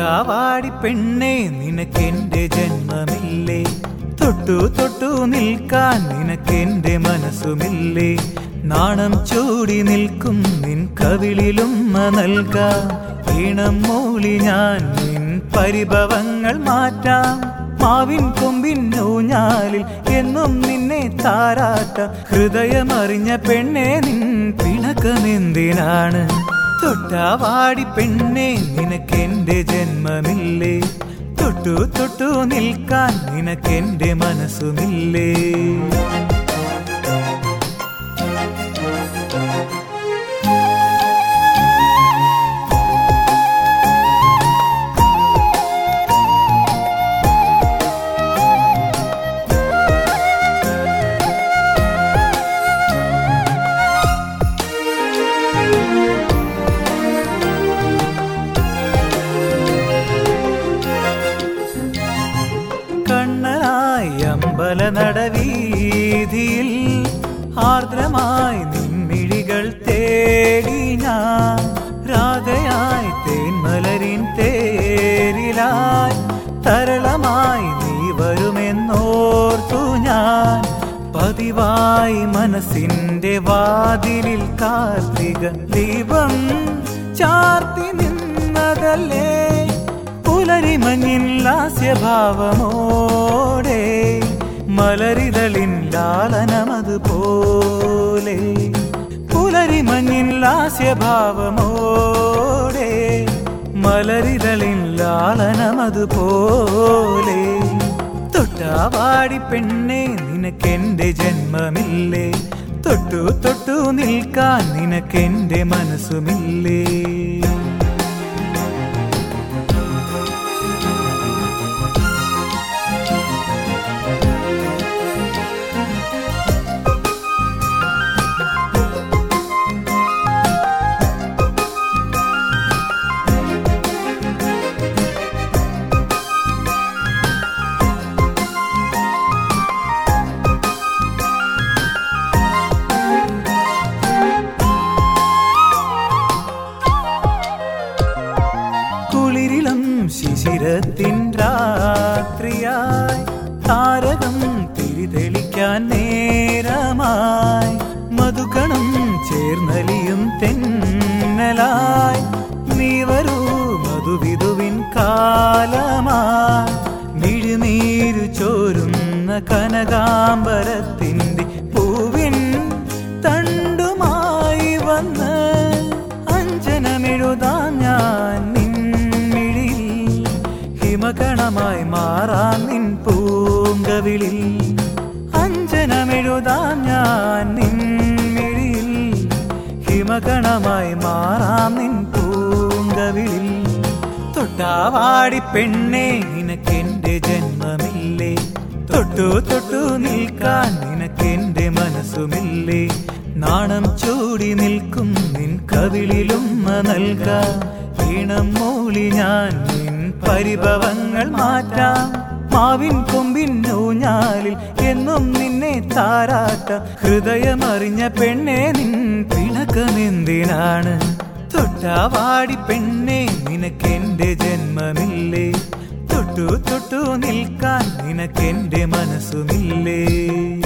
തൊട്ടാവാടി പെണ്ണേ നിനക്കെന്റെ ജന്മമില്ലേ, തൊട്ടു തൊട്ടു നിൽക്കാൻ നിനക്കെന്റെ മനസ്സുമില്ലേ, നാണം ചൂടി നിൽക്കും നിൻ കവിളിലുമ്മ നൽകാം, ഈണം മൂളി ഞാൻ നിൻ പരിഭവങ്ങൾ മാറ്റാം, മാവിൻ കൊമ്പിൻ ഊഞ്ഞാലിൽ എന്നും നിന്നെ താരാട്ടാം, ഹൃദയമറിഞ്ഞ പെണ്ണേ നിൻ പിണക്കമെന്തിനാണ്, തൊട്ടാവാടി പെണ്ണേ നിനക്കെന്റെ ജന്മമില്ലേ, തൊട്ടു തൊട്ടു നിൽക്കാൻ നിനക്കെന്റെ മനസ്സുമില്ലേ. അമ്പല നടവീതിയിൽ ആർദ്രമായി നിൻമിഴികൾ തേടി ഞാൻ, രാധയായി തേന്മലരിൻ തേരിലായി തരളമായി നീ വരുമെന്നോർത്തു ഞാൻ, പതിവായി മനസ്സിന്റെ വാതിലിൽ കാർത്തിക ദീപം ചാർത്തി നിന്നതല്ലേ, പുലരിമഞ്ഞിൻ ലാസ്യഭാവമോടെ മലരിതളിൻ ലാളനമതുപോലെ, പുലരിമഞ്ഞിൻ ലാസ്യഭാവമോടെ മലരിതളിൻ ലാളനമതുപോലെ, തൊട്ടാവാടി പെണ്ണേ നിനക്കെന്റെ ജന്മമില്ലേ, തൊട്ടു തൊട്ടു നിൽക്കാൻ നിനക്കെന്റെ മനസ്സുമില്ലേ. ശിശിരത്തിൻ രാത്രിയായി താരകം തിരിതെളിക്കാൻ നേരമായി, മധുകണം ചേർന്നലിയും തെന്നലായി നീ വരൂ മധുവിധുവിൻ കാലമായി, മിഴിനീരു ചോരുന്ന കനകാംബരത്തിൻ്റെ പൂവിൻ തണ്ടുമായി വന്ന് അഞ്ജനമെഴുതാൻ ഞാൻ ഹിമകണമായി മാറാം നിൻ പൂങ്കവിളിൽ, അഞ്ജനമെഴുതാം ഞാൻ നിൻമിഴിയിൽ, ഹിമകണമായി മാറാം നിൻ പൂങ്കവിളിൽ, തൊട്ടാവാടി പെണ്ണേ നിനക്കെന്റെ ജന്മമില്ലേ, തൊട്ടു തൊട്ടു നിൽക്കാൻ നിനക്കെന്റെ മനസ്സുമില്ലേ, നാണം ചൂടി നിൽക്കും നിൻ കവിളിലുമ്മ നൽകാം, ഈണം മൂളി ഞാൻ പരിഭവങ്ങൾ മാറ്റാം, മാവിൻ കൊമ്പിൻ ഊഞ്ഞാലിൽ എന്നും നിന്നെ താരാട്ടാം, ഹൃദയമറിഞ്ഞ പെണ്ണേ നിൻ പിണക്കമെന്തിനാണ്, തൊട്ടാവാടി പെണ്ണേ നിനക്കെന്റെ ജന്മമില്ലേ, തൊട്ടു തൊട്ടു നിൽക്കാൻ നിനക്കെന്റെ മനസ്സുമില്ലേ.